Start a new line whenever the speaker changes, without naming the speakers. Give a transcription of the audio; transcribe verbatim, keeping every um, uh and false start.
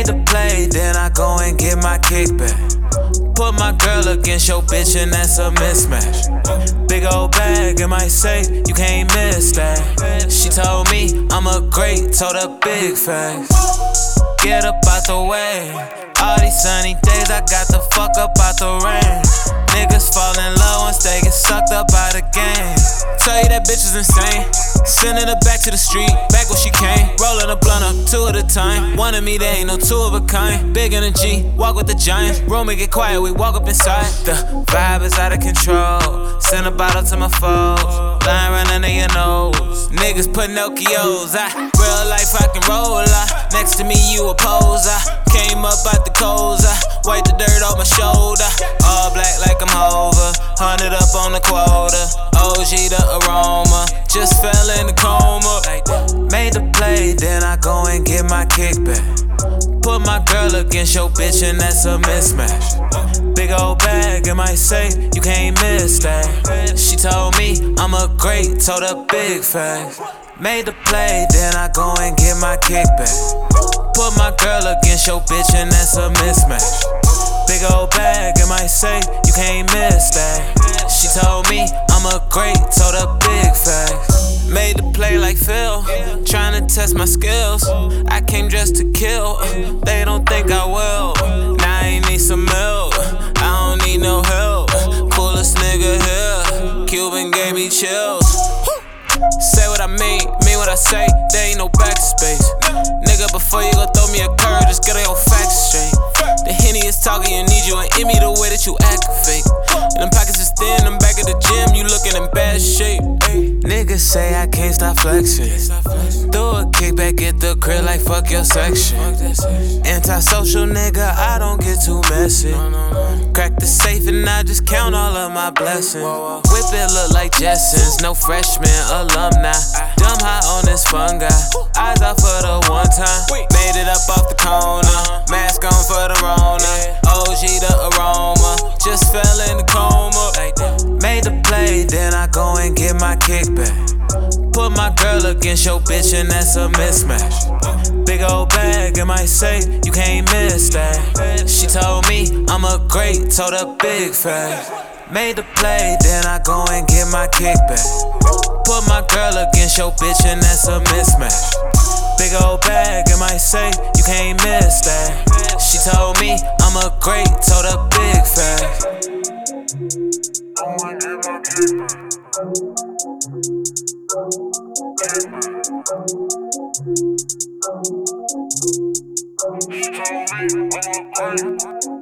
the play, then I go and get my kickback. Put my girl against your bitch and that's a mismatch. Big old bag in my safe, you can't miss that. She told me I'm a great, told her big facts. Get up out the way. All these sunny days, I got the fuck up out the rain. Niggas falling low once they get sucked up by the game. Tell you that bitch is insane. Sending her back to the street, back where she came. Rolling a blunt up, two at a time. One of me, there ain't no two of a kind. Big in a G, walk with the giants. Room and get quiet, we walk up inside. The vibe is out of control. Send a bottle to my foes. Line running in your nose. Niggas Pinocchios. I real life I can roll. I, next to me you a poser. Came up out the coals. I wipe the dirt off my shoulder. All black like I'm Hova. Hundred up on the quota. O G the aroma. Just fell in the coma. Made the play, then I go and get my kickback. Put my girl against your bitch and that's a mismatch. Big old bag in my safe, you can't miss that. She told me I'm a great, told her big facts. Made the play, then I go and get my kickback. Put my girl against your bitch and that's a mismatch. Big old bag in my safe, you can't miss that. She told me I'm a great, told her big facts. Made the play like Phil, tryna test my skills. I came dressed to kill, they don't think I will. Now I need some milk, I don't need no help. Coolest nigga here, Cuban gave me chills. Say what I mean, mean what I say, there ain't no backspace. Nigga, before you go throw me a curve, just get your facts straight. The Henny is talking, you need you and in me the way that you act fake. And them pockets is thin, I'm back at the gym, you looking in bad shape. Niggas say I can't stop flexing. Throw a kickback, get the crib like fuck your section. Antisocial nigga, I don't get too messy. Crack the safe and I just count all of my blessings. Whip it look like Jetsons, no freshman, alumni. Dumb high on this fungi. Eyes out for the one time. Made it up off the corner. Mask on for the Rona. O G the aroma. Just fell in the coma. Made the play, then I go and get my kickback. Put my girl against your bitch and that's a mismatch. Big old bag in my safe, you can't miss that. She told me I'm a great, told her big facts. Made the play, then I go and get my kickback. Put my girl against your bitch and that's a mismatch. Big old bag in my safe, you can't miss that. She told me I'm a great, told her big facts.
I'ma get my kickback. She told me I'm a great.